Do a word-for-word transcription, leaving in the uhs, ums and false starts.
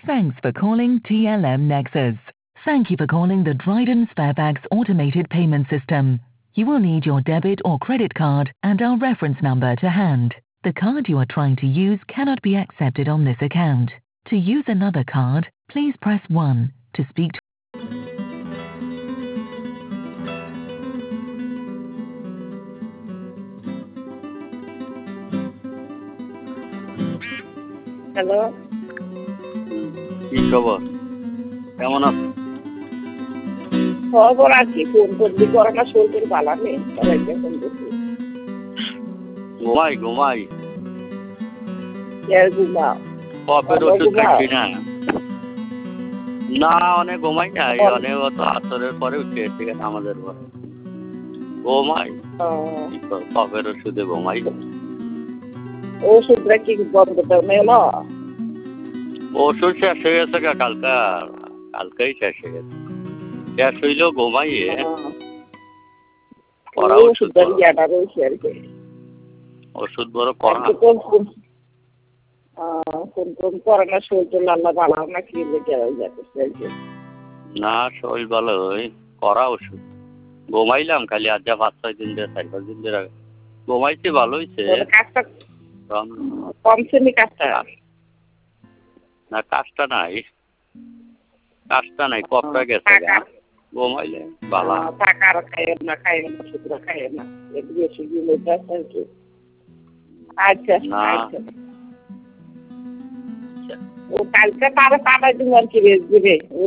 Thanks for calling T L M Nexus. Thank you for calling the Dryden Sparebags automated payment system. You will need your debit or credit card and our reference number to hand. The card you are trying to use cannot be accepted on this account. To use another card, please press one. To speak to hello, কি খবর? কেমন আছো? খবর আছি। Phone করবি corona শরীরের বালা নেই, সবাইকে ফোন করছি। ঘুমাই ঘুমাই কে ঘুমাও? কপের ওষুধ খাচ্ছি না না অনেক ঘুমাই না, অনেক অত আসরের পরে উঠে থেকে আমাদের ঘরে ঘুমাই, কপের ওষুধে ঘুমাই। ওষুধটা কি বন্ধ করে এলো? ওষুধ শেষ হয়ে গেছে, কালকা কালকেই শেষ হয়ে গেছে। শেষ হইলেও ঘুমাইয়ে পড়া ওষুধ ওষুধ বড় করা কোন কোন করোনা শরীর আল্লাহ ভালো না কি যাচ্ছে না, শরীর ভালো ওই করা ওষুধ ঘুমাইলাম খালি। আজ যা পাঁচ ছয় দিন ধরে চার পাঁচ দিন ধরে ঘুমাইছি, ভালো হয়েছে। কাজটা কমছে নি কাজটা? না কাজটা নাই, কাজটা নাই, কপটা গেছে ঘুমাইলে ভালো। টাকা খাইয়েন না, খাইয়েন না, ওষুধটা খাইয়েন না, একটু বেশি দিলে আচ্ছা আচ্ছা। ও কালকে তারা পাঠাই দিব আর কি দিবে।